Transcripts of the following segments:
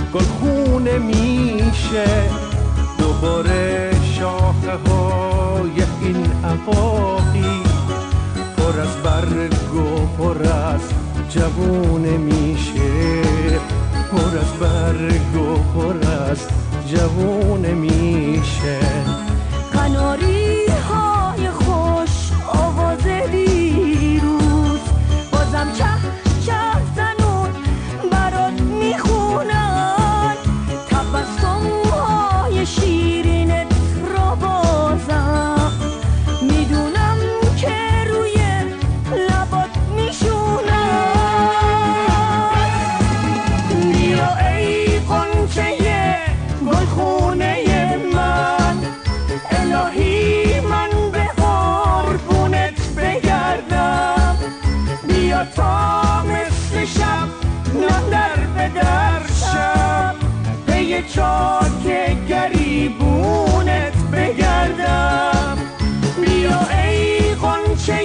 گلخونه میشه دوباره شاخه های این افاقی پر از برگ و پر از جوونه میشه، پر از برگ و پر از جوونه میشه. قناری های خوش آواز دیروز بازم چه چه زنون برات میخونن، تبسم های شیرینت را بازم میدونم که روی لبات میشونن. بیا ای قنچه گلخونه من، الهی من به قربونت بگردم. بیا تا مثل شب نه در به در شب پی چاک گریبونت بگردم. بیا ای قنچه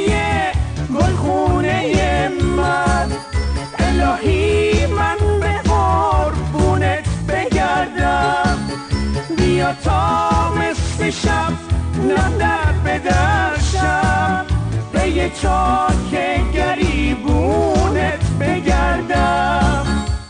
گلخونه من، الهی من به قربونت بگردم. بیا تا مثل شب نه در به در شب پی چاک گریبونت بگردم.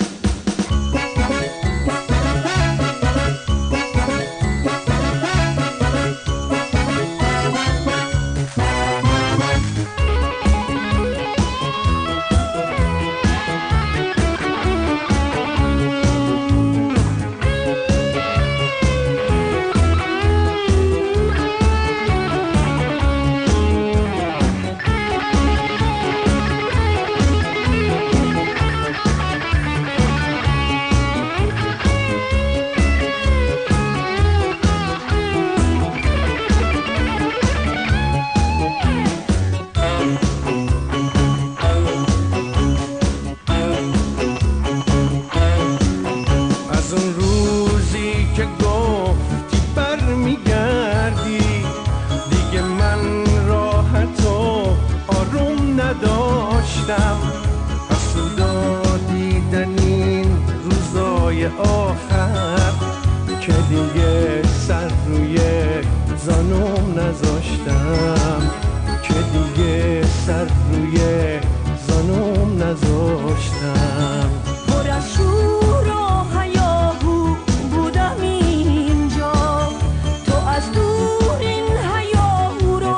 حسودا دیدن این روزای آخر که دیگه سر روی زانوم نذاشتم، که دیگه سر روی زانوم نذاشتم. پر از شور و هیاهو بودم اینجا، تو از دور این هیاهو رو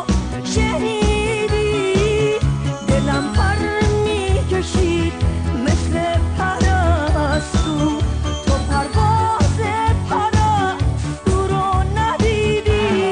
شنیدی. دلم پر میکشید مثل پرستو، تو پرواز پرستو رو ندیدی.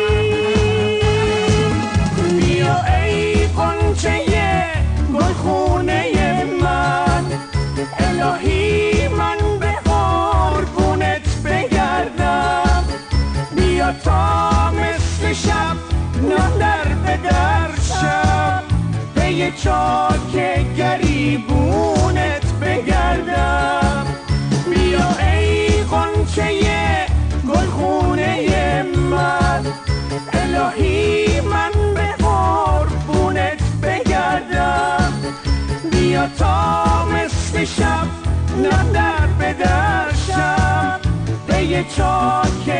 بیا ای قنچه گلخونه من، الهی من به قربونت بگردم. بیا تا مثل شب نه در به در شب پی چاک گریبونت بگردم. بیا ای قنچه گلخونه من، الهی من به قربونت بگردم. بیا تا مثل شب نه در به در شب پی چاک